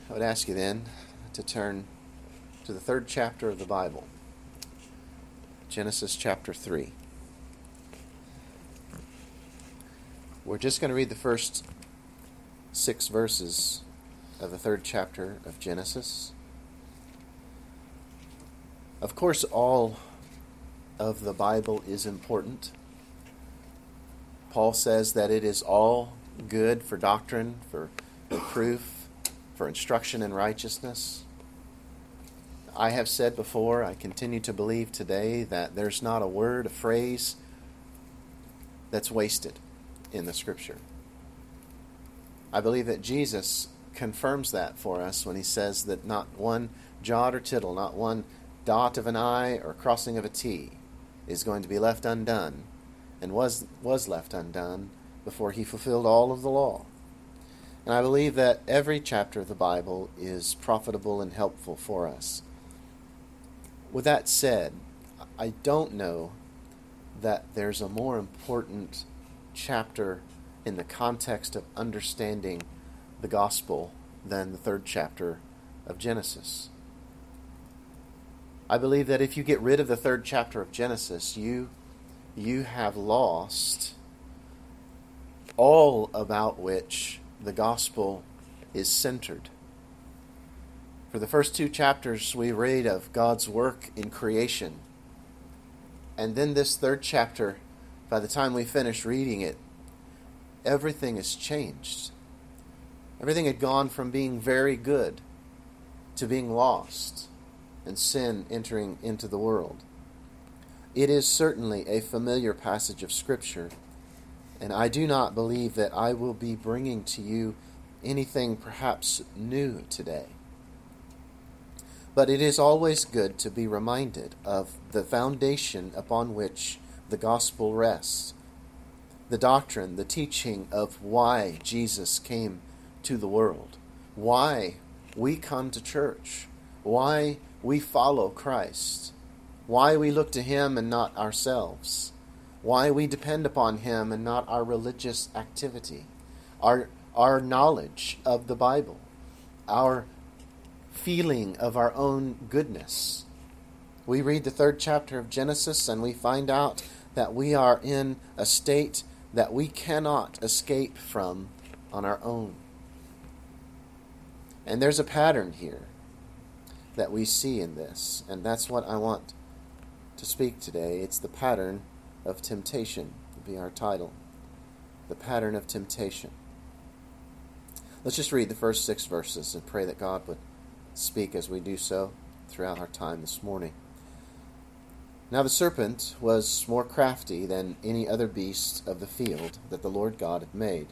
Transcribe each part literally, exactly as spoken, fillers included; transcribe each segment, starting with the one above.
I would ask you then to turn to the third chapter of the Bible, Genesis chapter three. We're just going to read the first six verses of the third chapter of Genesis. Of course, all of the Bible is important. Paul says that it is all good for doctrine, for reproof, for instruction in righteousness. I have said before, I continue to believe today, that there's not a word, a phrase that's wasted in the Scripture. I believe that Jesus confirms that for us when he says that not one jot or tittle, not one dot of an I or crossing of a T is going to be left undone, and was was left undone before he fulfilled all of the law. And I believe that every chapter of the Bible is profitable and helpful for us. With that said, I don't know that there's a more important chapter in the context of understanding the gospel than the third chapter of Genesis. I believe that if you get rid of the third chapter of Genesis, you you have lost all about which the gospel is centered. For the first two chapters, we read of God's work in creation. And then this third chapter, by the time we finish reading it, everything has changed. Everything had gone from being very good to being lost and sin entering into the world. It is certainly a familiar passage of Scripture, and I do not believe that I will be bringing to you anything perhaps new today. But it is always good to be reminded of the foundation upon which the gospel rests, the doctrine, the teaching of why Jesus came to the world, why we come to church, why we follow Christ, why we look to Him and not ourselves, why we depend upon Him and not our religious activity, our, our knowledge of the Bible, our feeling of our own goodness. We read the third chapter of Genesis and we find out that we are in a state that we cannot escape from on our own. And there's a pattern here that we see in this, and that's what I want to speak today. It's the pattern of temptation, will be our title. The pattern of temptation. Let's just read the first six verses and pray that God would speak as we do so throughout our time this morning. Now the serpent was more crafty than any other beast of the field that the Lord God had made.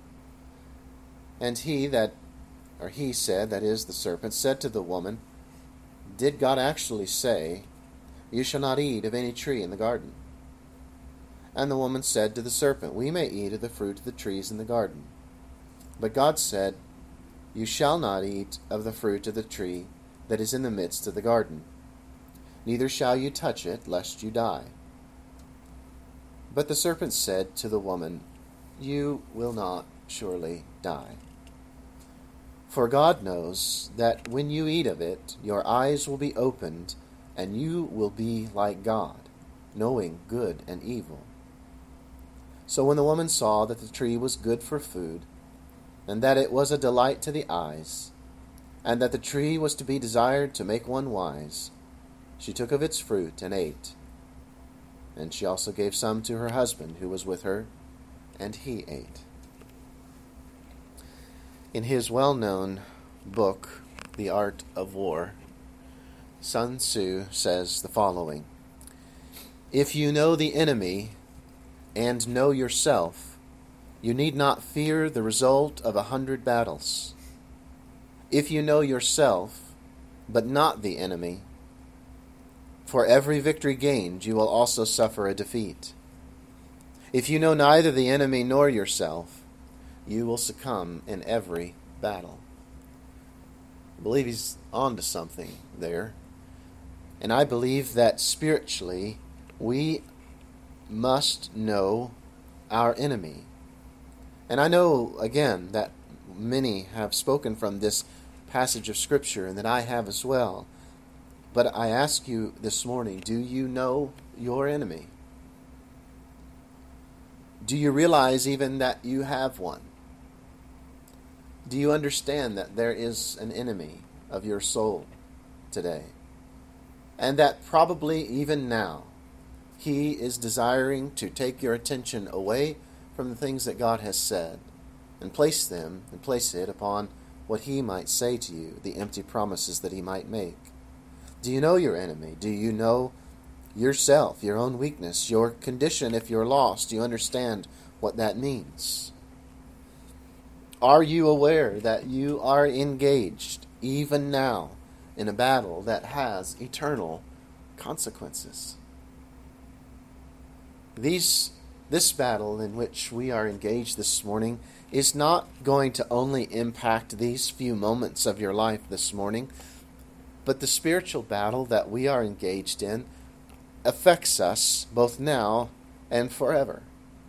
And he that, or he said, that is the serpent, said to the woman, did God actually say, you shall not eat of any tree in the garden? And the woman said to the serpent, we may eat of the fruit of the trees in the garden. But God said, you shall not eat of the fruit of the tree that is in the midst of the garden, neither shall you touch it, lest you die. But the serpent said to the woman, you will not surely die. For God knows that when you eat of it, your eyes will be opened, and you will be like God, knowing good and evil. So when the woman saw that the tree was good for food, and that it was a delight to the eyes, and that the tree was to be desired to make one wise, she took of its fruit and ate. And she also gave some to her husband who was with her, and he ate. In his well-known book, The Art of War, Sun Tzu says the following: if you know the enemy and know yourself, you need not fear the result of a hundred battles. If you know yourself, but not the enemy, for every victory gained you will also suffer a defeat. If you know neither the enemy nor yourself, you will succumb in every battle. I believe he's on to something there. And I believe that spiritually we must know our enemy. And I know, again, that many have spoken from this passage of Scripture, and that I have as well. But I ask you this morning, do you know your enemy? Do you realize even that you have one? Do you understand that there is an enemy of your soul today? And that probably even now, he is desiring to take your attention away from the things that God has said and place them and place it upon what he might say to you, the empty promises that he might make. Do you know your enemy? Do you know yourself, your own weakness, your condition if you're lost? Do you understand what that means? Are you aware that you are engaged, even now, in a battle that has eternal consequences? These, this battle in which we are engaged this morning is not going to only impact these few moments of your life this morning, but the spiritual battle that we are engaged in affects us both now and forever.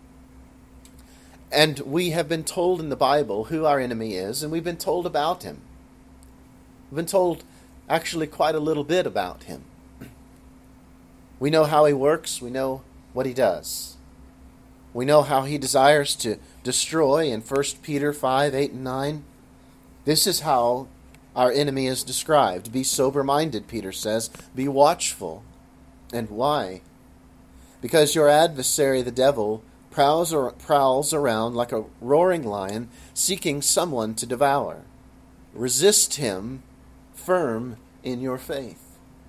And we have been told in the Bible who our enemy is, and we've been told about him. We've been told actually quite a little bit about him. We know how he works. We know what he does. We know how he desires to destroy in First Peter five, eight, and nine. This is how our enemy is described. Be sober-minded, Peter says. Be watchful. And why? Because your adversary, the devil, prowls, or, prowls around like a roaring lion, seeking someone to devour. Resist him, firm in your faith.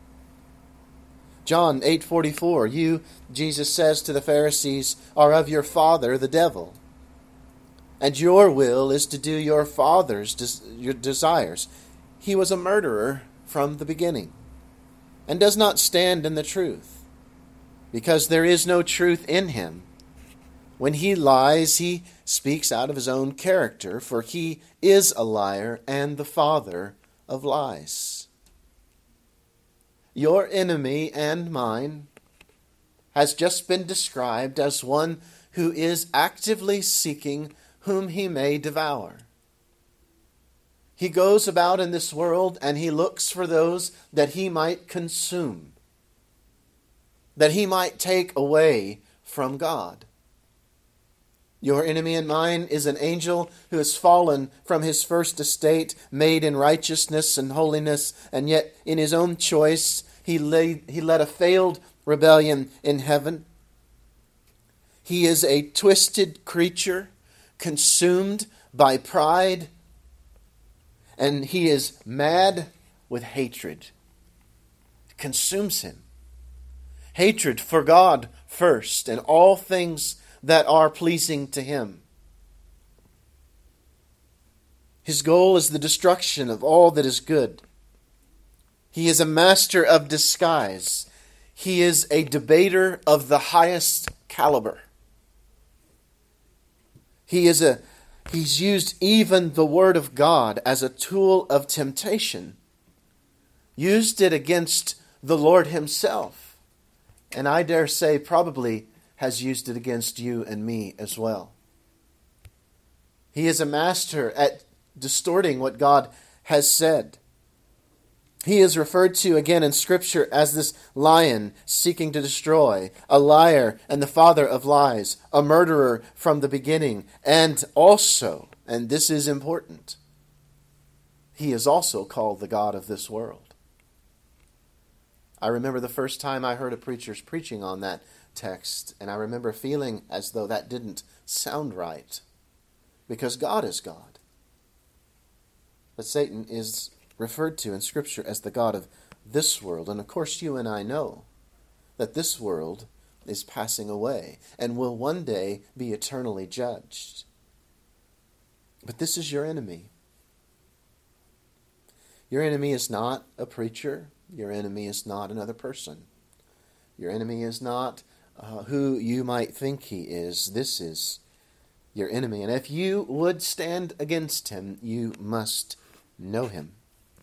John eight forty-four, you, Jesus says to the Pharisees, are of your father, the devil, and your will is to do your father's des- your desires. He was a murderer from the beginning, and does not stand in the truth, because there is no truth in him. When he lies, he speaks out of his own character, for he is a liar and the father of lies. Your enemy and mine has just been described as one who is actively seeking whom he may devour. He goes about in this world and he looks for those that he might consume, that he might take away from God. Your enemy and mine is an angel who has fallen from his first estate, made in righteousness and holiness, and yet in his own choice he laid, he led a failed rebellion in heaven. He is a twisted creature, consumed by pride, and he is mad with hatred. It consumes him. Hatred for God first, and all things that are pleasing to him. His goal is the destruction of all that is good. He is a master of disguise. He is a debater of the highest caliber. He is a he's used even the word of God as a tool of temptation. Used it against the Lord himself. And I dare say probably has used it against you and me as well. He is a master at distorting what God has said. He is referred to again in Scripture as this lion seeking to destroy, a liar and the father of lies, a murderer from the beginning, and also, and this is important, he is also called the God of this world. I remember the first time I heard a preacher's preaching on that text, and I remember feeling as though that didn't sound right, because God is God. But Satan is referred to in Scripture as the God of this world, and of course you and I know that this world is passing away and will one day be eternally judged. But this is your enemy. Your enemy is not a preacher. Your enemy is not another person. Your enemy is not Uh, who you might think he is. This is your enemy. And if you would stand against him, you must know him.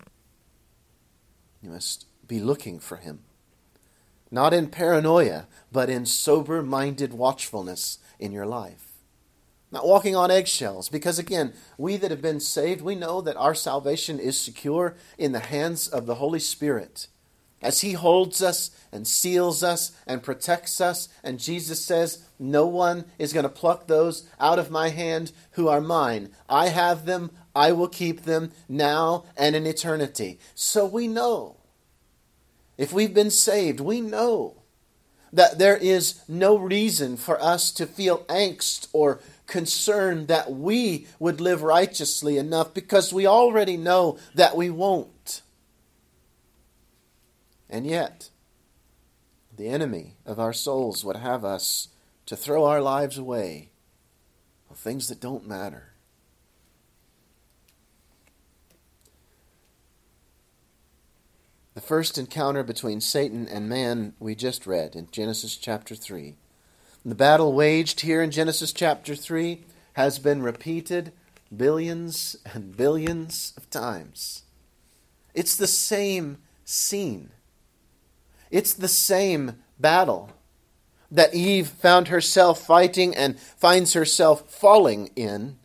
You must be looking for him. Not in paranoia, but in sober-minded watchfulness in your life. not walking on eggshells, because again, we that have been saved, we know that our salvation is secure in the hands of the Holy Spirit, as He holds us and seals us and protects us. And Jesus says, no one is going to pluck those out of my hand who are mine. I have them, I will keep them now and in eternity. So we know, if we've been saved, we know that there is no reason for us to feel angst or concern that we would live righteously enough, because we already know that we won't. And yet, the enemy of our souls would have us to throw our lives away on things that don't matter. The first encounter between Satan and man we just read in Genesis chapter three. The battle waged here in Genesis chapter three has been repeated billions and billions of times. It's the same scene. It's the same battle that Eve found herself fighting and finds herself falling in.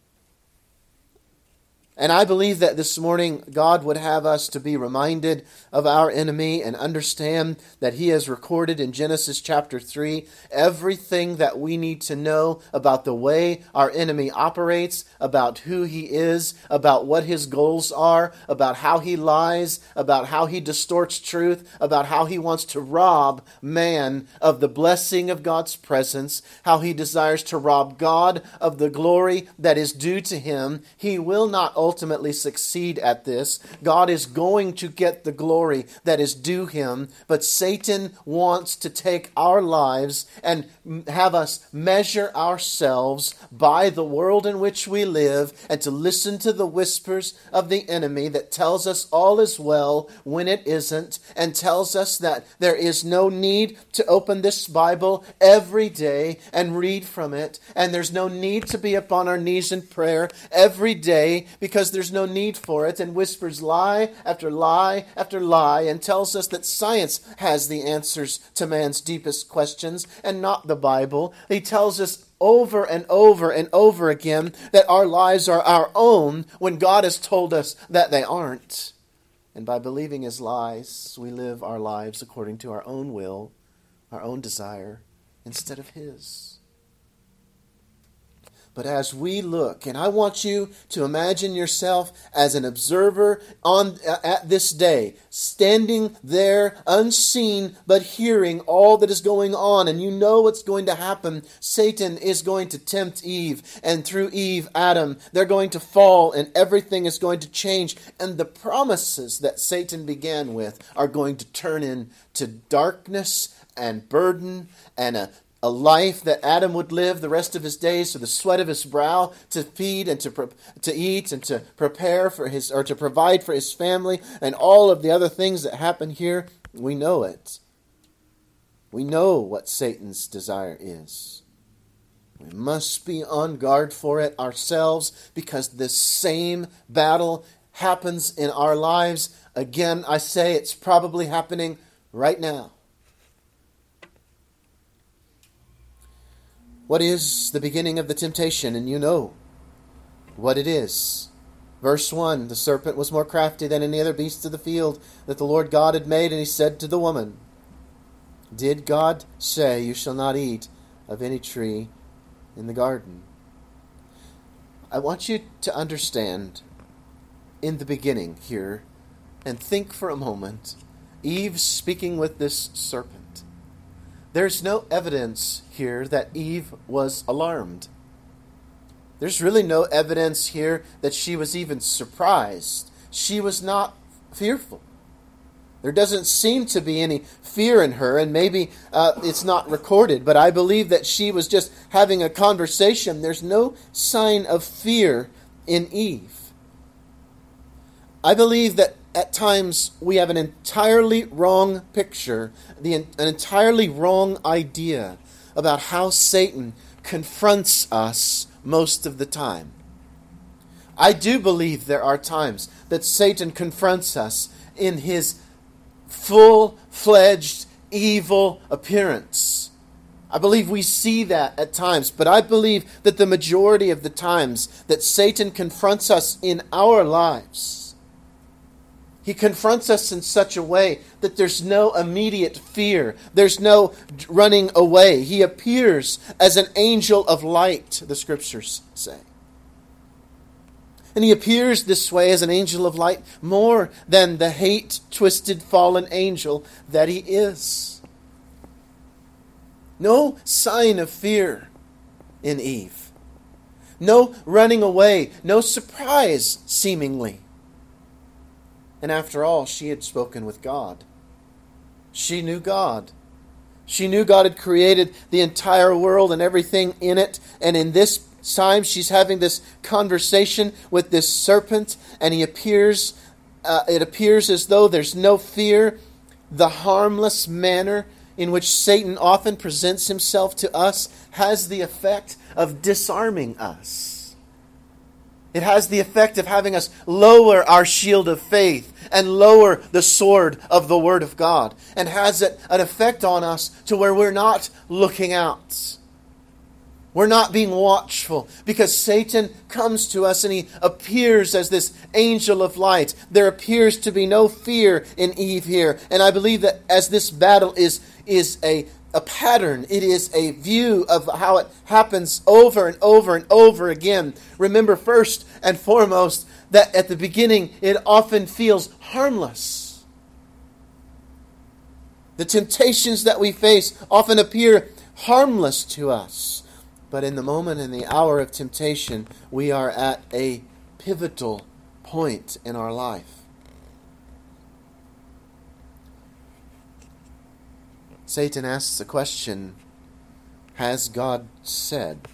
And I believe that this morning God would have us to be reminded of our enemy and understand that He has recorded in Genesis chapter three everything that we need to know about the way our enemy operates, about who he is, about what his goals are, about how he lies, about how he distorts truth, about how he wants to rob man of the blessing of God's presence, how he desires to rob God of the glory that is due to Him. He will not ultimately succeed at this. God is going to get the glory that is due Him, but Satan wants to take our lives and have us measure ourselves by the world in which we live, and to listen to the whispers of the enemy that tells us all is well when it isn't, and tells us that there is no need to open this Bible every day and read from it, and there's no need to be upon our knees in prayer every day because there's no need for it, and whispers lie after lie after lie, and tells us that science has the answers to man's deepest questions and not the Bible. He tells us over and over and over again that our lives are our own when God has told us that they aren't. And by believing his lies, we live our lives according to our own will, our own desire, instead of his. But as we look, and I want you to imagine yourself as an observer on at this day, standing there unseen but hearing all that is going on, and you know what's going to happen. Satan is going to tempt Eve, and through Eve, Adam. They're going to fall, and everything is going to change. And the promises that Satan began with are going to turn into darkness and burden and a A life that Adam would live the rest of his days to the sweat of his brow, to feed and to pre- to eat and to prepare for his, or to provide for his family, and all of the other things that happen here. We know it. We know what Satan's desire is. We must be on guard for it ourselves, because this same battle happens in our lives. Again, I say it's probably happening right now. What is the beginning of the temptation? And you know what it is. Verse one, the serpent was more crafty than any other beast of the field that the Lord God had made, and he said to the woman, did God say, you shall not eat of any tree in the garden? I want you to understand in the beginning here, and think for a moment, Eve speaking with this serpent. There's no evidence here that Eve was alarmed. There's really no evidence here that she was even surprised. She was not fearful. There doesn't seem to be any fear in her, and maybe uh, it's not recorded, but I believe that she was just having a conversation. There's no sign of fear in Eve. I believe that at times we have an entirely wrong picture, the, an entirely wrong idea about how Satan confronts us most of the time. I do believe there are times that Satan confronts us in his full-fledged evil appearance. I believe we see that at times, but I believe that the majority of the times that Satan confronts us in our lives, he confronts us in such a way that there's no immediate fear. There's no running away. He appears as an angel of light, the Scriptures say. And he appears this way as an angel of light more than the hate-twisted fallen angel that he is. No sign of fear in Eve. No running away. No surprise, seemingly. And after all, she had spoken with God. She knew God. She knew God had created the entire world and everything in it. And in this time, she's having this conversation with this serpent. And he appears, uh, it appears as though there's no fear. The harmless manner in which Satan often presents himself to us has the effect of disarming us. It has the effect of having us lower our shield of faith and lower the sword of the Word of God, and has it an effect on us to where we're not looking out. We're not being watchful, because Satan comes to us and he appears as this angel of light. There appears to be no fear in Eve here. And I believe that as this battle is, is a, a pattern, it is a view of how it happens over and over and over again. Remember first and foremost that at the beginning it often feels harmless. The temptations that we face often appear harmless to us. But in the moment, in the hour of temptation, we are at a pivotal point in our life. Satan asks the question, has God said?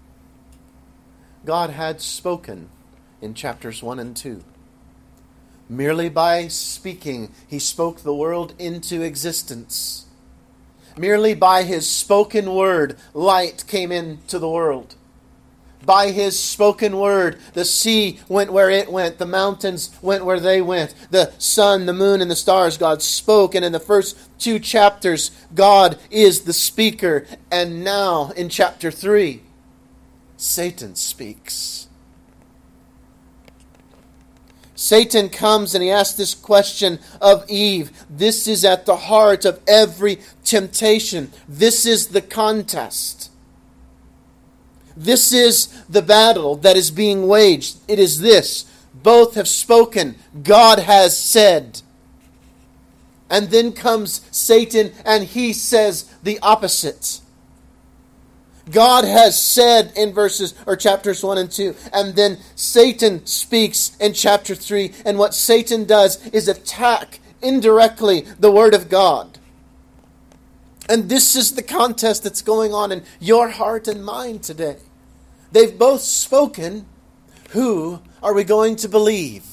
God had spoken in chapters one and two. Merely by speaking, he spoke the world into existence. Merely by his spoken word, light came into the world. By his spoken word, the sea went where it went. The mountains went where they went. The sun, the moon, and the stars, God spoke. And in the first two chapters, God is the speaker. And now, in chapter three, Satan speaks. Satan comes and he asks this question of Eve. This is at the heart of every temptation. This is the contest. This is the battle that is being waged. It is this. Both have spoken. God has said. And then comes Satan and he says the opposite. God has said in verses or chapters one and two, and then Satan speaks in chapter three, and what Satan does is attack indirectly the Word of God. And this is the contest that's going on in your heart and mind today. They've both spoken. Who are we going to believe?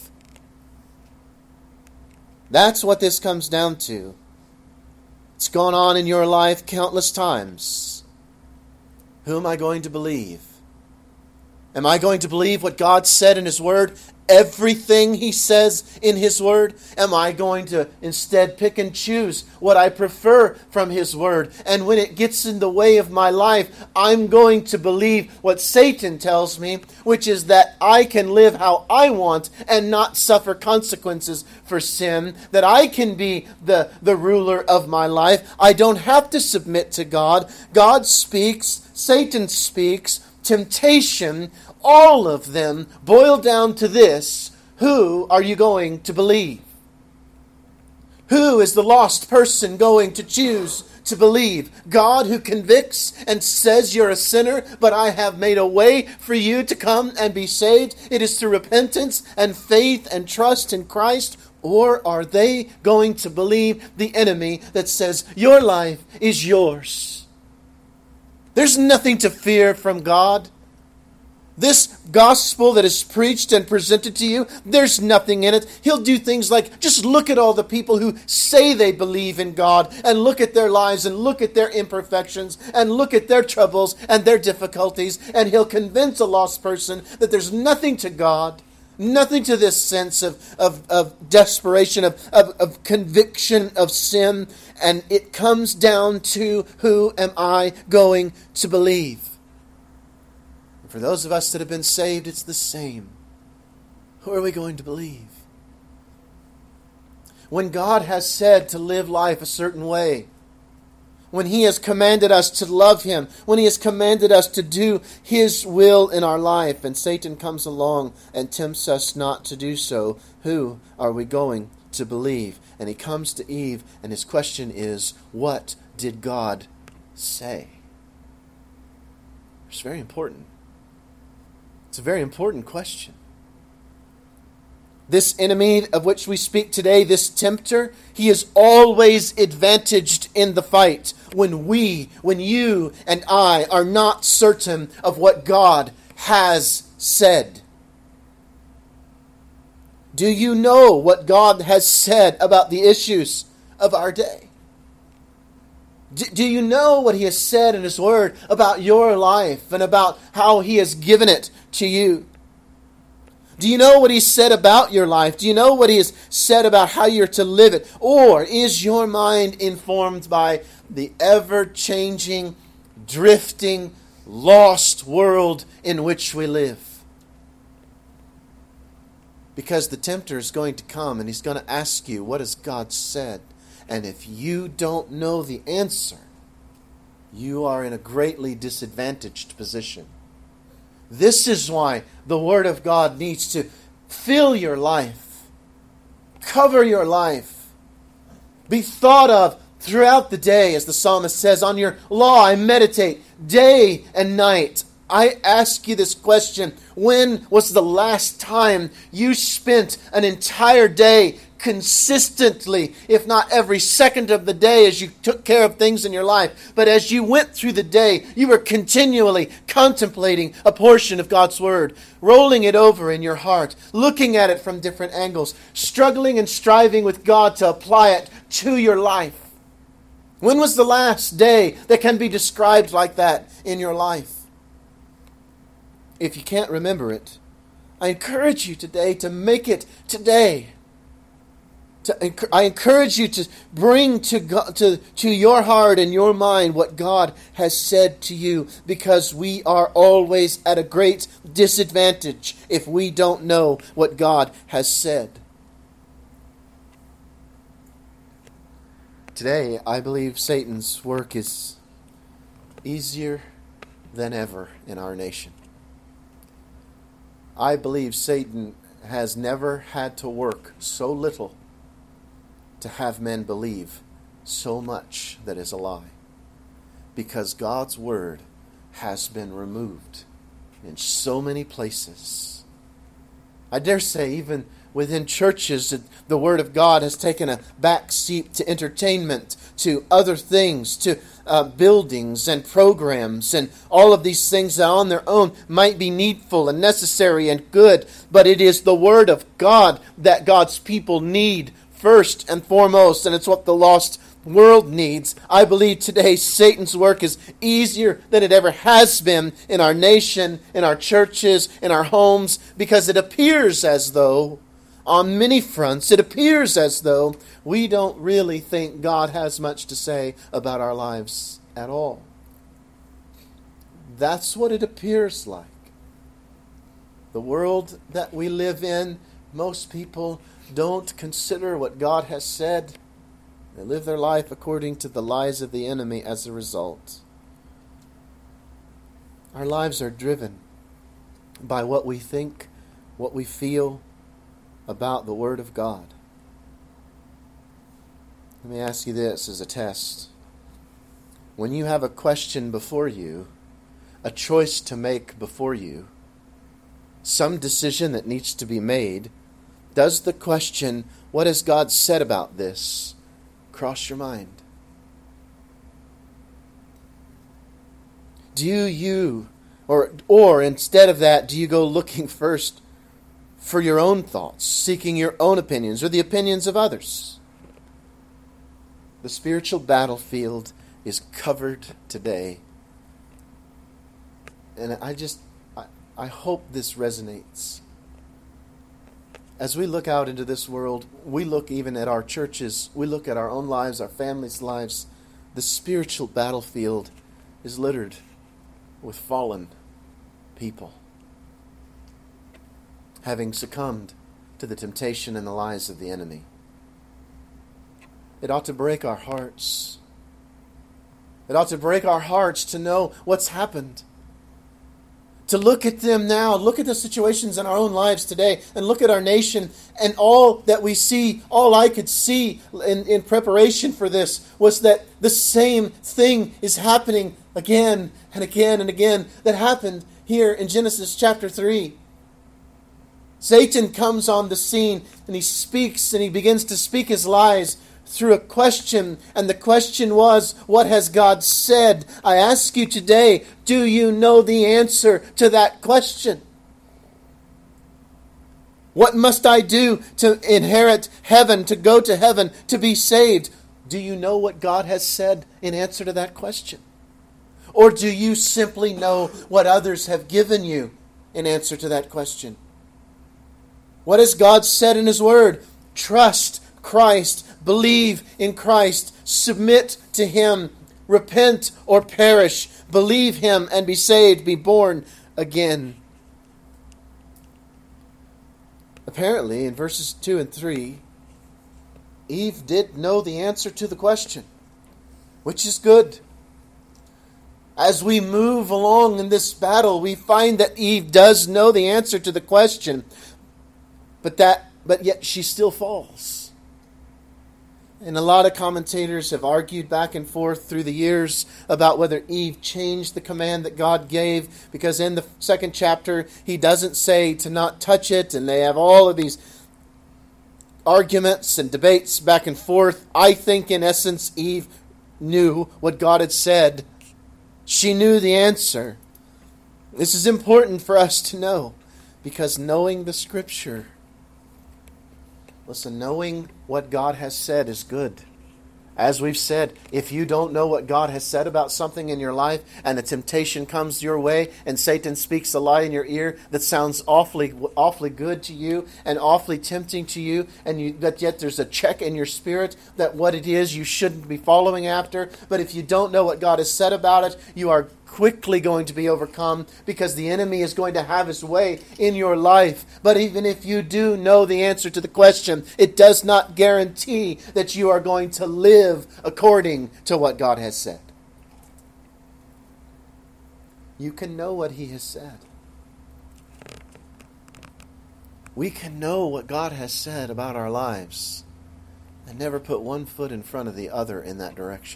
That's what this comes down to. It's gone on in your life countless times. Who am I going to believe? Am I going to believe what God said in His Word? Everything He says in His Word? Am I going to instead pick and choose what I prefer from His Word? And when it gets in the way of my life, I'm going to believe what Satan tells me, which is that I can live how I want and not suffer consequences for sin, that I can be the, the ruler of my life. I don't have to submit to God. God speaks. Satan speaks. Temptation, all of them boil down to this: who are you going to believe? Who is the lost person going to choose to believe? God, who convicts and says you're a sinner, but I have made a way for you to come and be saved. It is through repentance and faith and trust in Christ. Or are they going to believe the enemy that says your life is yours? There's nothing to fear from God. This gospel that is preached and presented to you, there's nothing in it. He'll do things like, just look at all the people who say they believe in God, and look at their lives, and look at their imperfections, and look at their troubles and their difficulties, and He'll convince a lost person that there's nothing to God, Nothing to this sense of, of, of desperation, of, of, of conviction of sin. And it comes down to, who am I going to believe? And for those of us that have been saved, it's the same. Who are we going to believe? When God has said to live life a certain way, when He has commanded us to love Him, when He has commanded us to do His will in our life, and Satan comes along and tempts us not to do so, who are we going to believe? And he comes to Eve, and his question is, what did God say? It's very important. It's a very important question. This enemy of which we speak today, this tempter, he is always advantaged in the fight when we, when you and I are not certain of what God has said. Do you know what God has said about the issues of our day? Do, do you know what He has said in His Word about your life and about how He has given it to you? Do you know what He said about your life? Do you know what He has said about how you're to live it? Or is your mind informed by the ever-changing, drifting, lost world in which we live? Because the tempter is going to come and he's going to ask you, what has God said? And if you don't know the answer, you are in a greatly disadvantaged position. This is why the Word of God needs to fill your life, cover your life, be thought of throughout the day, as the psalmist says, on your law I meditate day and night. I ask you this question, when was the last time you spent an entire day consistently, if not every second of the day, as you took care of things in your life, but as you went through the day, you were continually contemplating a portion of God's Word, rolling it over in your heart, looking at it from different angles, struggling and striving with God to apply it to your life? When was the last day that can be described like that in your life? If you can't remember it, I encourage you today to make it today. To, I encourage you to bring to, God, to, to your heart and your mind what God has said to you, because we are always at a great disadvantage if we don't know what God has said. Today, I believe Satan's work is easier than ever in our nation. I believe Satan has never had to work so little to have men believe so much that is a lie, because God's Word has been removed in so many places. I dare say even within churches, the Word of God has taken a back seat to entertainment, to other things, to uh, buildings and programs, and all of these things that on their own might be needful and necessary and good, but it is the Word of God that God's people need first and foremost, and it's what the lost world needs. I believe today Satan's work is easier than it ever has been in our nation, in our churches, in our homes, because it appears as though, on many fronts, it appears as though we don't really think God has much to say about our lives at all. That's what it appears like. The world that we live in, most people don't consider what God has said. They live their life according to the lies of the enemy as a result. Our lives are driven by what we think, what we feel about the Word of God. Let me ask you this as a test. When you have a question before you, a choice to make before you, some decision that needs to be made, does the question, what has God said about this, cross your mind? Do you, or or instead of that, do you go looking first for your own thoughts, seeking your own opinions or the opinions of others? The spiritual battlefield is covered today. And I just, I, I hope this resonates. As we look out into this world, we look even at our churches, we look at our own lives, our families' lives. The spiritual battlefield is littered with fallen people, having succumbed to the temptation and the lies of the enemy. It ought to break our hearts. It ought to break our hearts to know what's happened. To look at them now, look at the situations in our own lives today, and look at our nation, and all that we see, all I could see in, in preparation for this was that the same thing is happening again and again and again that happened here in Genesis chapter three. Satan comes on the scene, and he speaks, and he begins to speak his lies through a question, and the question was, what has God said? I ask you today, do you know the answer to that question? What must I do to inherit heaven, to go to heaven, to be saved? Do you know what God has said in answer to that question? Or do you simply know what others have given you in answer to that question? What has God said in His Word? Trust Christ, believe in Christ, submit to Him, repent or perish, believe Him and be saved, be born again. Apparently, in verses two and three, Eve did know the answer to the question, which is good. As we move along in this battle, we find that Eve does know the answer to the question, but that, but yet she still falls. And a lot of commentators have argued back and forth through the years about whether Eve changed the command that God gave, because in the second chapter, He doesn't say to not touch it, and they have all of these arguments and debates back and forth. I think, in essence, Eve knew what God had said. She knew the answer. This is important for us to know, because knowing the Scripture, listen, knowing what God has said is good. As we've said, if you don't know what God has said about something in your life, and a temptation comes your way, and Satan speaks a lie in your ear that sounds awfully awfully good to you, and awfully tempting to you, and you, but yet there's a check in your spirit that what it is you shouldn't be following after. But if you don't know what God has said about it, you are quickly going to be overcome, because the enemy is going to have his way in your life. But even if you do know the answer to the question, it does not guarantee that you are going to live according to what God has said. You can know what He has said. We can know what God has said about our lives and never put one foot in front of the other in that direction.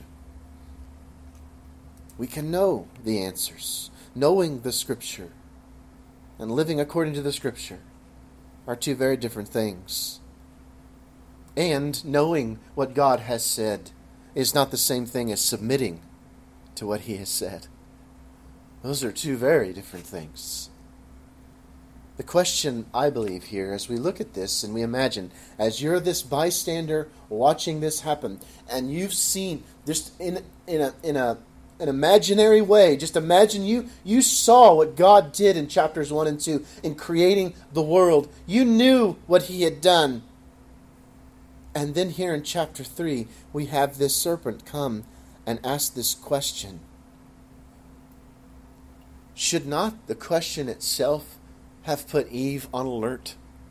We can know the answers. Knowing the Scripture and living according to the Scripture are two very different things. And knowing what God has said is not the same thing as submitting to what He has said. Those are two very different things. The question, I believe, here, as we look at this and we imagine, as you're this bystander watching this happen, and you've seen, just in, in a in a an imaginary way, just imagine you you saw what God did in chapters one and two in creating the world. You knew what He had done. And then here in chapter three, we have this serpent come and ask this question. Should not the question itself have put Eve on alert?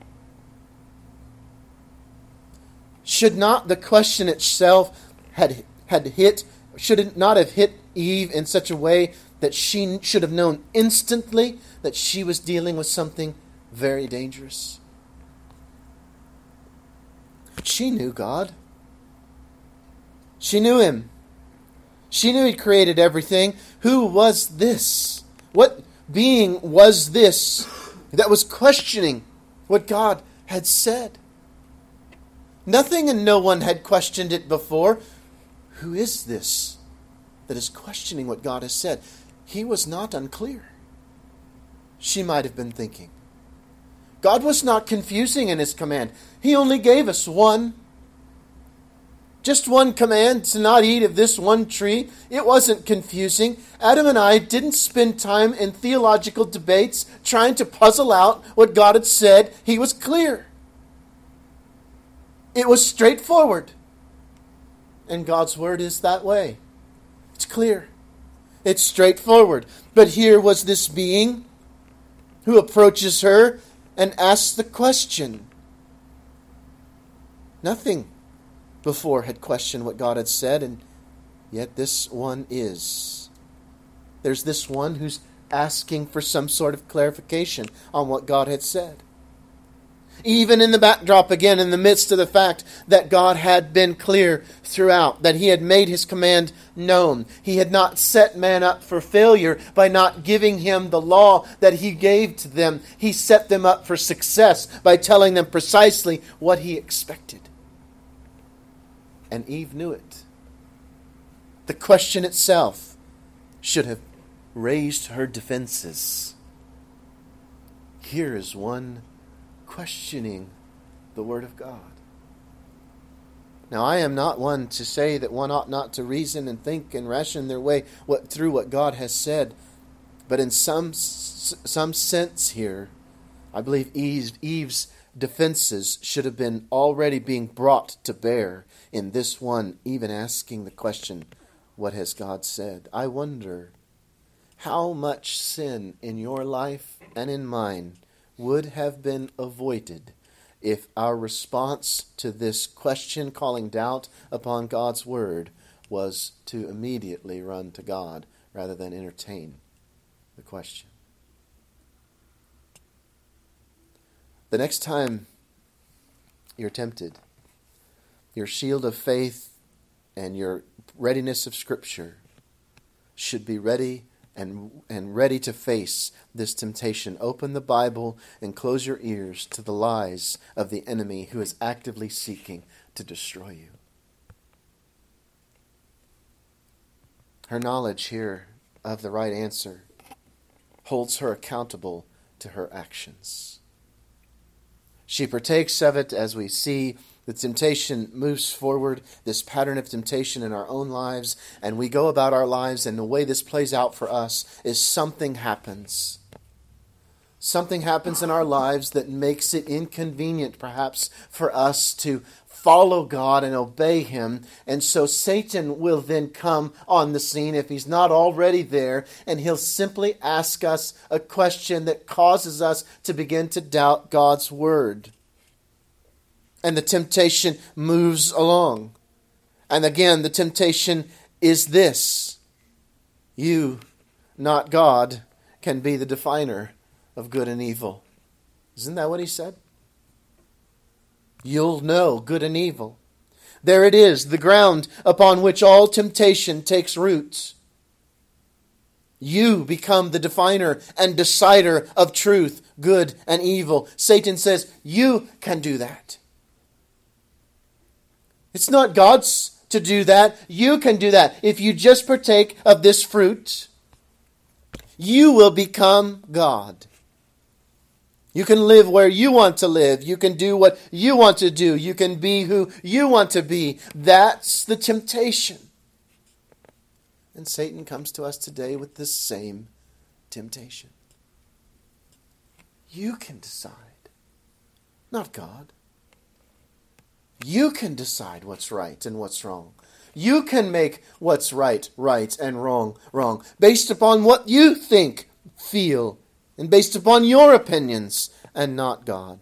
Should not the question itself had had hit, should it not have hit Eve in such a way that she should have known instantly that she was dealing with something very dangerous? She knew God. She knew Him. She knew He created everything. Who was this? What being was this that was questioning what God had said? Nothing and no one had questioned it before. Who is this that is questioning what God has said? He was not unclear. She might have been thinking. God was not confusing in His command. He only gave us one. Just one command, to not eat of this one tree. It wasn't confusing. Adam and I didn't spend time in theological debates trying to puzzle out what God had said. He was clear. It was straightforward. And God's word is that way. It's clear. It's straightforward. But here was this being who approaches her and asks the question. Nothing before had questioned what God had said, and yet this one is. There's this one who's asking for some sort of clarification on what God had said. Even in the backdrop, again, in the midst of the fact that God had been clear throughout, that He had made His command known. He had not set man up for failure by not giving him the law that He gave to them. He set them up for success by telling them precisely what He expected. And Eve knew it. The question itself should have raised her defenses. Here is one questioning the Word of God. Now, I am not one to say that one ought not to reason and think and ration their way what, through what God has said. But in some some sense here, I believe Eve's, Eve's defenses should have been already being brought to bear in this one, even asking the question, what has God said? I wonder how much sin in your life and in mine would have been avoided if our response to this question calling doubt upon God's word was to immediately run to God rather than entertain the question. The next time you're tempted, your shield of faith and your readiness of Scripture should be ready and and ready to face this temptation. Open the Bible and close your ears to the lies of the enemy who is actively seeking to destroy you. Her knowledge here of the right answer holds her accountable to her actions. She partakes of it as we see the temptation moves forward, this pattern of temptation in our own lives, and we go about our lives, and the way this plays out for us is something happens. Something happens in our lives that makes it inconvenient, perhaps, for us to follow God and obey Him. And so Satan will then come on the scene, if he's not already there, and he'll simply ask us a question that causes us to begin to doubt God's word. And the temptation moves along. And again, the temptation is this. You, not God, can be the definer of good and evil. Isn't that what he said? You'll know good and evil. There it is, the ground upon which all temptation takes root. You become the definer and decider of truth, good and evil. Satan says, you can do that. It's not God's to do that. You can do that. If you just partake of this fruit, you will become God. You can live where you want to live. You can do what you want to do. You can be who you want to be. That's the temptation. And Satan comes to us today with the same temptation. You can decide, not God. You can decide what's right and what's wrong. You can make what's right, right, and wrong, wrong, based upon what you think, feel, and based upon your opinions, and not God.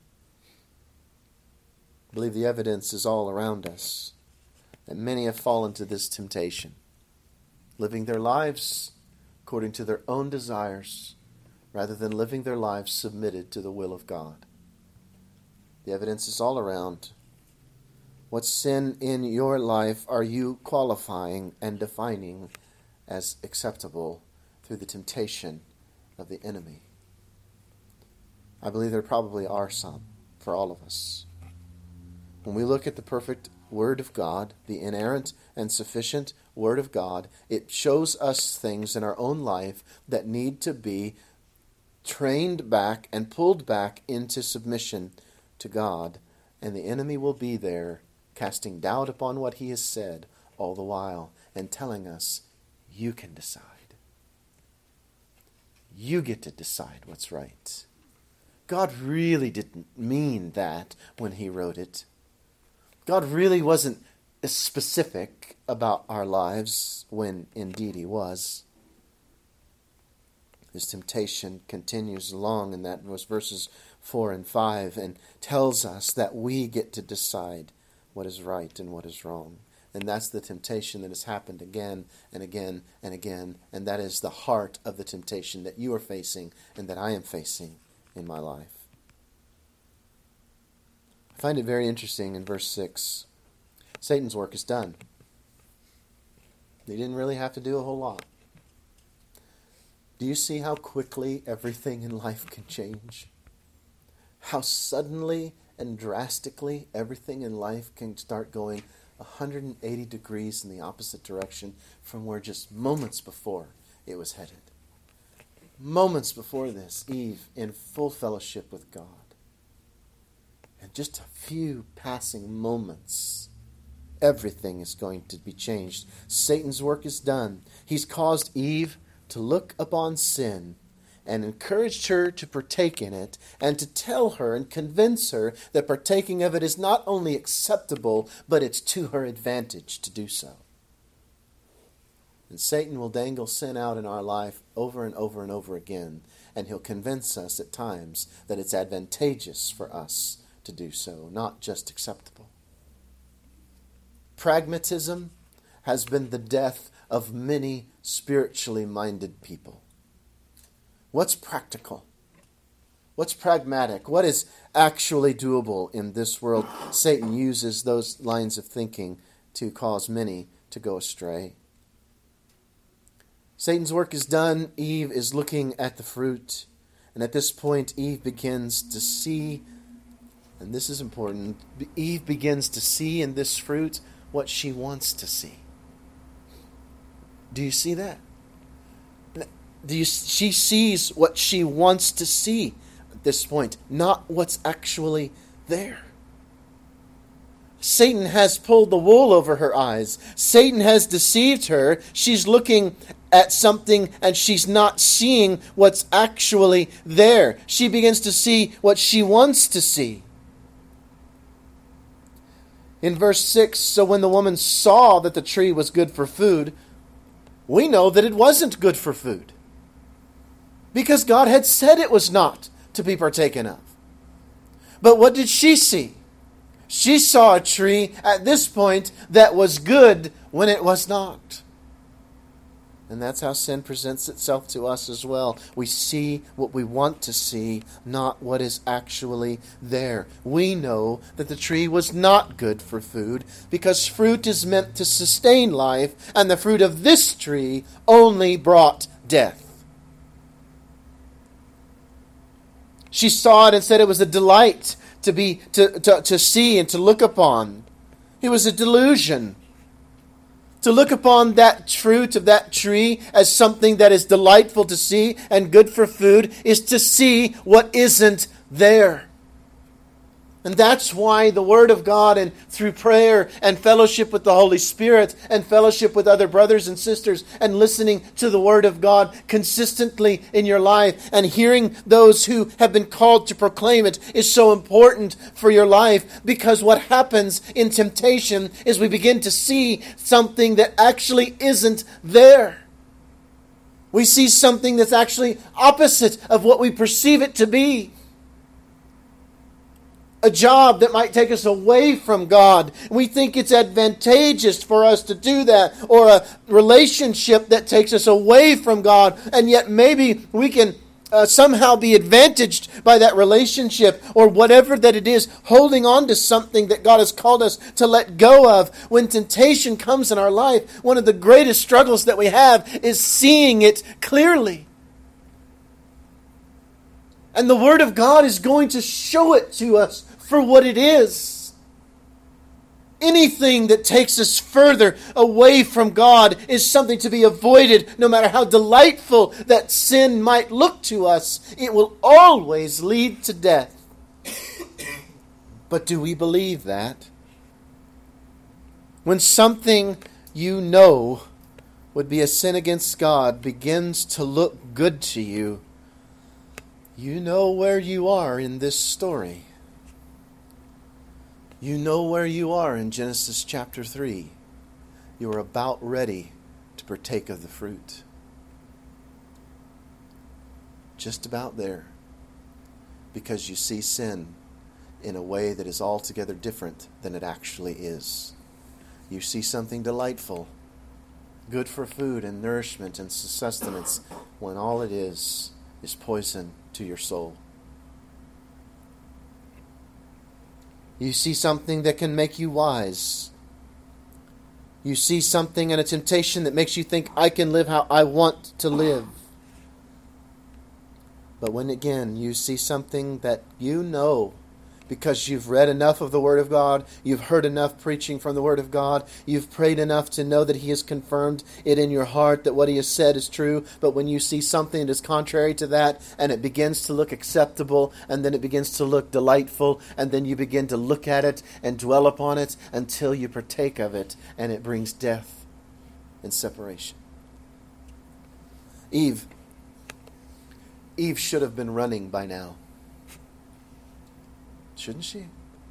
I believe the evidence is all around us that many have fallen to this temptation, living their lives according to their own desires, rather than living their lives submitted to the will of God. The evidence is all around. What sin in your life are you qualifying and defining as acceptable through the temptation of the enemy? I believe there probably are some for all of us. When we look at the perfect Word of God, the inerrant and sufficient Word of God, it shows us things in our own life that need to be trained back and pulled back into submission to God, and the enemy will be there casting doubt upon what He has said all the while and telling us, you can decide. You get to decide what's right. God really didn't mean that when He wrote it. God really wasn't specific about our lives when indeed He was. His temptation continues along in that was verses four and five and tells us that we get to decide what is right and what is wrong. And that's the temptation that has happened again and again and again. And that is the heart of the temptation that you are facing and that I am facing in my life. I find it very interesting in verse six. Satan's work is done. He didn't really have to do a whole lot. Do you see how quickly everything in life can change? How suddenly and drastically everything in life can start going one hundred eighty degrees in the opposite direction from where just moments before it was headed. Moments before this, Eve in full fellowship with God. And just a few passing moments, everything is going to be changed. Satan's work is done. He's caused Eve to look upon sin and encouraged her to partake in it and to tell her and convince her that partaking of it is not only acceptable, but it's to her advantage to do so. And Satan will dangle sin out in our life over and over and over again, and he'll convince us at times that it's advantageous for us to do so, not just acceptable. Pragmatism has been the death of many spiritually minded people. What's practical? What's pragmatic? What is actually doable in this world? Satan uses those lines of thinking to cause many to go astray. Satan's work is done. Eve is looking at the fruit. And at this point, Eve begins to see, and this is important, Eve begins to see in this fruit what she wants to see. Do you see that? Do you, she sees what she wants to see at this point, not what's actually there. Satan has pulled the wool over her eyes. Satan has deceived her. She's looking at something and she's not seeing what's actually there. She begins to see what she wants to see. In verse six, so when the woman saw that the tree was good for food, we know that it wasn't good for food. Because God had said it was not to be partaken of. But what did she see? She saw a tree at this point that was good when it was not. And that's how sin presents itself to us as well. We see what we want to see, not what is actually there. We know that the tree was not good for food because fruit is meant to sustain life, and the fruit of this tree only brought death. She saw it and said it was a delight to be to, to, to see and to look upon. It was a delusion. To look upon that fruit of that tree as something that is delightful to see and good for food is to see what isn't there. And that's why the Word of God, and through prayer and fellowship with the Holy Spirit and fellowship with other brothers and sisters and listening to the Word of God consistently in your life and hearing those who have been called to proclaim it is so important for your life, because what happens in temptation is we begin to see something that actually isn't there. We see something that's actually opposite of what we perceive it to be. A job that might take us away from God. We think it's advantageous for us to do that. Or a relationship that takes us away from God. And yet maybe we can uh, somehow be advantaged by that relationship. Or whatever that it is, holding on to something that God has called us to let go of. When temptation comes in our life, one of the greatest struggles that we have is seeing it clearly. And the Word of God is going to show it to us for what it is. Anything that takes us further away from God is something to be avoided, no matter how delightful that sin might look to us. It will always lead to death. But do we believe that? When something you know would be a sin against God begins to look good to you, you know where you are in this story. You know where you are in Genesis chapter three. You are about ready to partake of the fruit. Just about there. Because you see sin in a way that is altogether different than it actually is. You see something delightful, good for food and nourishment and sustenance, when all it is is poison to your soul. You see something that can make you wise. You see something and a temptation that makes you think, I can live how I want to live. But when again you see something that you know, because you've read enough of the Word of God, you've heard enough preaching from the Word of God, you've prayed enough to know that He has confirmed it in your heart, that what He has said is true. But when you see something that is contrary to that, and it begins to look acceptable, and then it begins to look delightful, and then you begin to look at it and dwell upon it until you partake of it, and it brings death and separation. Eve, Eve should have been running by now. Shouldn't she?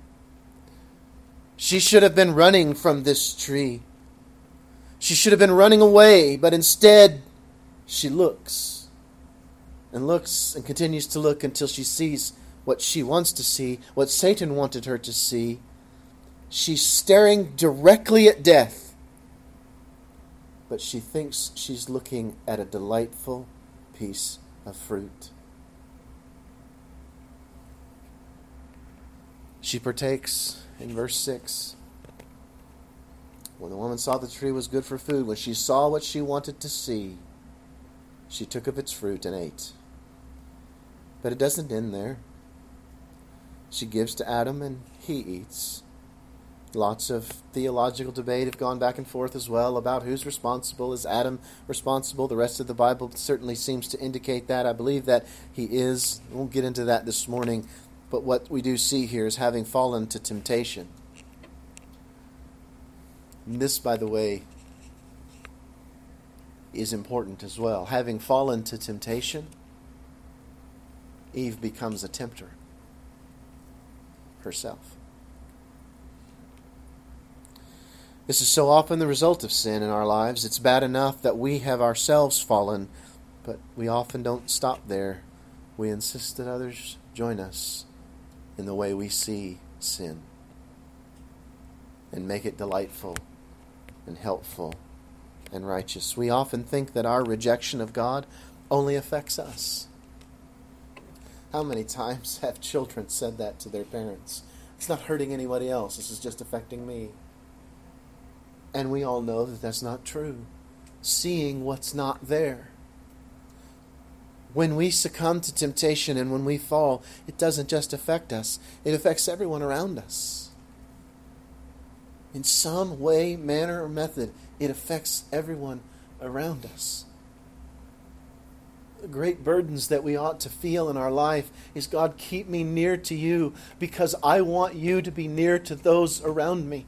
She should have been running from this tree. She should have been running away, but instead she looks and looks and continues to look until she sees what she wants to see, what Satan wanted her to see. She's staring directly at death, but she thinks she's looking at a delightful piece of fruit. She partakes in verse six. When the woman saw the tree was good for food, when she saw what she wanted to see, she took of its fruit and ate. But it doesn't end there. She gives to Adam and he eats. Lots of theological debate have gone back and forth as well about who's responsible. Is Adam responsible? The rest of the Bible certainly seems to indicate that. I believe that he is. We won't get into that this morning. But what we do see here is having fallen to temptation. And this, by the way, is important as well. Having fallen to temptation, Eve becomes a tempter herself. This is so often the result of sin in our lives. It's bad enough that we have ourselves fallen, but we often don't stop there. We insist that others join us in the way we see sin and make it delightful and helpful and righteous. We often think that our rejection of God only affects us. How many times have children said that to their parents? It's not hurting anybody else. This is just affecting me. And we all know that that's not true. Seeing what's not there. When we succumb to temptation and when we fall, it doesn't just affect us. It affects everyone around us. In some way, manner, or method, it affects everyone around us. The great burdens that we ought to feel in our life is, God, keep me near to you because I want you to be near to those around me.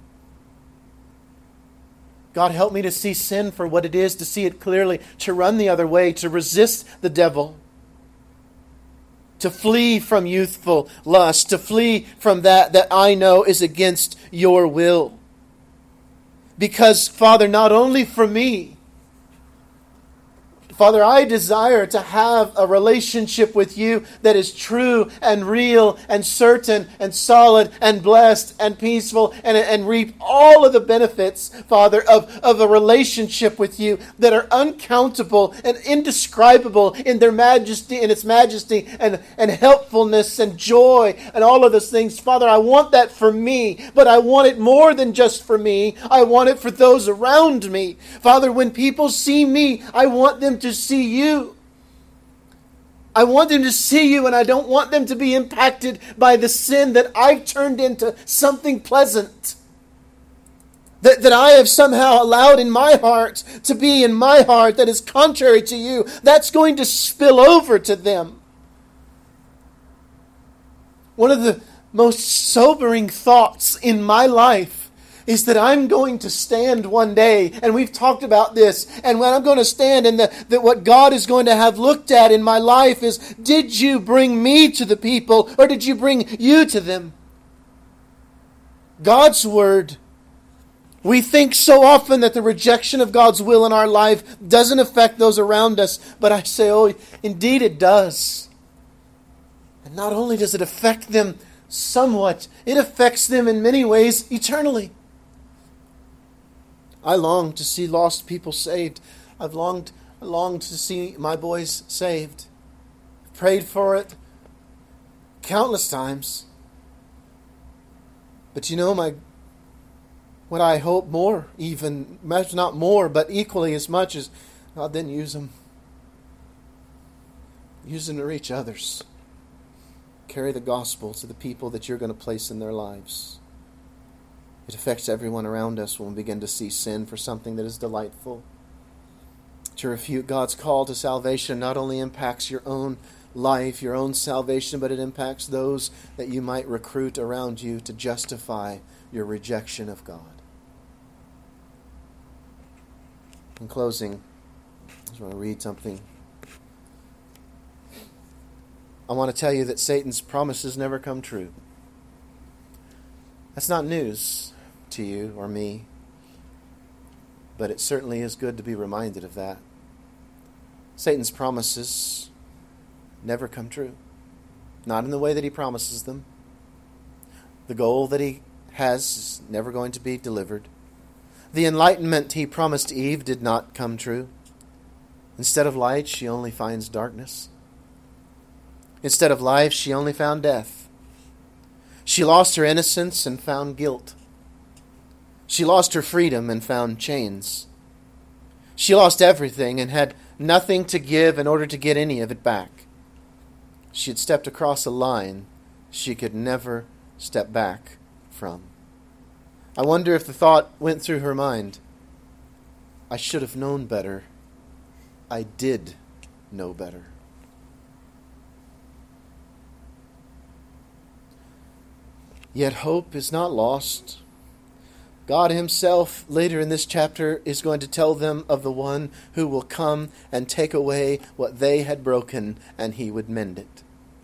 God, help me to see sin for what it is, to see it clearly, to run the other way, to resist the devil, to flee from youthful lust, to flee from that that I know is against your will. Because, Father, not only for me, Father, I desire to have a relationship with you that is true and real and certain and solid and blessed and peaceful and, and reap all of the benefits, Father, of, of a relationship with you that are uncountable and indescribable in their majesty, in its majesty and, and helpfulness and joy and all of those things. Father, I want that for me, but I want it more than just for me. I want it for those around me. Father, when people see me, I want them to to see you. I want them to see you, and I don't want them to be impacted by the sin that I've turned into something pleasant. That, that I have somehow allowed in my heart to be in my heart that is contrary to you. That's going to spill over to them. One of the most sobering thoughts in my life is that I'm going to stand one day, and we've talked about this, and when I'm going to stand, and the, that what God is going to have looked at in my life is, did you bring me to the people, or did you bring you to them? God's Word. We think so often that the rejection of God's will in our life doesn't affect those around us, but I say, oh, indeed it does. And not only does it affect them somewhat, it affects them in many ways eternally. I long to see lost people saved. I've longed, longed to see my boys saved. I've prayed for it countless times. But you know, my what I hope more, even, not more, but equally as much, is God then use them. Use them to reach others. Carry the gospel to the people that you're going to place in their lives. It affects everyone around us when we begin to see sin for something that is delightful. To refute God's call to salvation not only impacts your own life, your own salvation, but it impacts those that you might recruit around you to justify your rejection of God. In closing, I just want to read something. I want to tell you that Satan's promises never come true. That's not news to you or me, but it certainly is good to be reminded of that. Satan's promises never come true. Not in the way that he promises them. The goal that he has is never going to be delivered. The enlightenment he promised Eve did not come true. Instead of light, she only finds darkness. Instead of life, she only found death. She lost her innocence and found guilt. She lost her freedom and found chains. She lost everything and had nothing to give in order to get any of it back. She had stepped across a line she could never step back from. I wonder if the thought went through her mind, I should have known better. I did know better. Yet hope is not lost. God himself, later in this chapter, is going to tell them of the one who will come and take away what they had broken, and he would mend it.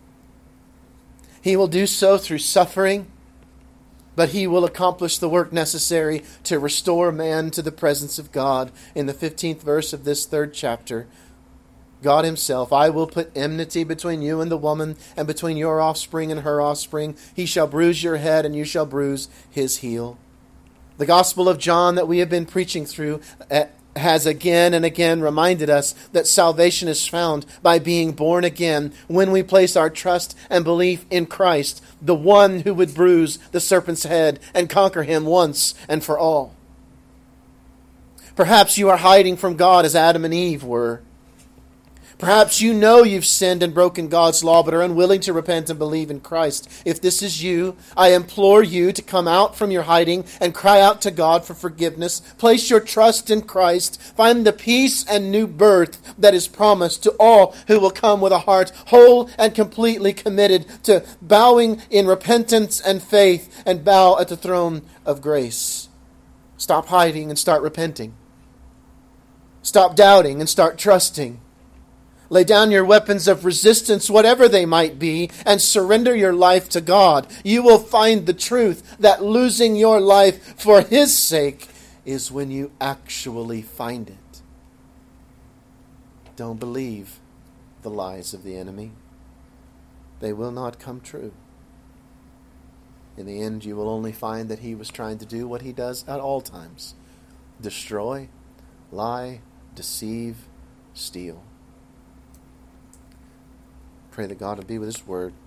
He will do so through suffering, but he will accomplish the work necessary to restore man to the presence of God. In the fifteenth verse of this third chapter, God himself, I will put enmity between you and the woman, and between your offspring and her offspring. He shall bruise your head, and you shall bruise his heel. The Gospel of John that we have been preaching through has again and again reminded us that salvation is found by being born again when we place our trust and belief in Christ, the one who would bruise the serpent's head and conquer him once and for all. Perhaps you are hiding from God as Adam and Eve were. Perhaps you know you've sinned and broken God's law, but are unwilling to repent and believe in Christ. If this is you, I implore you to come out from your hiding and cry out to God for forgiveness. Place your trust in Christ. Find the peace and new birth that is promised to all who will come with a heart whole and completely committed to bowing in repentance and faith and bow at the throne of grace. Stop hiding and start repenting. Stop doubting and start trusting. Lay down your weapons of resistance, whatever they might be, and surrender your life to God. You will find the truth that losing your life for his sake is when you actually find it. Don't believe the lies of the enemy. They will not come true. In the end, you will only find that he was trying to do what he does at all times. Destroy, lie, deceive, steal. Pray that God would be with his word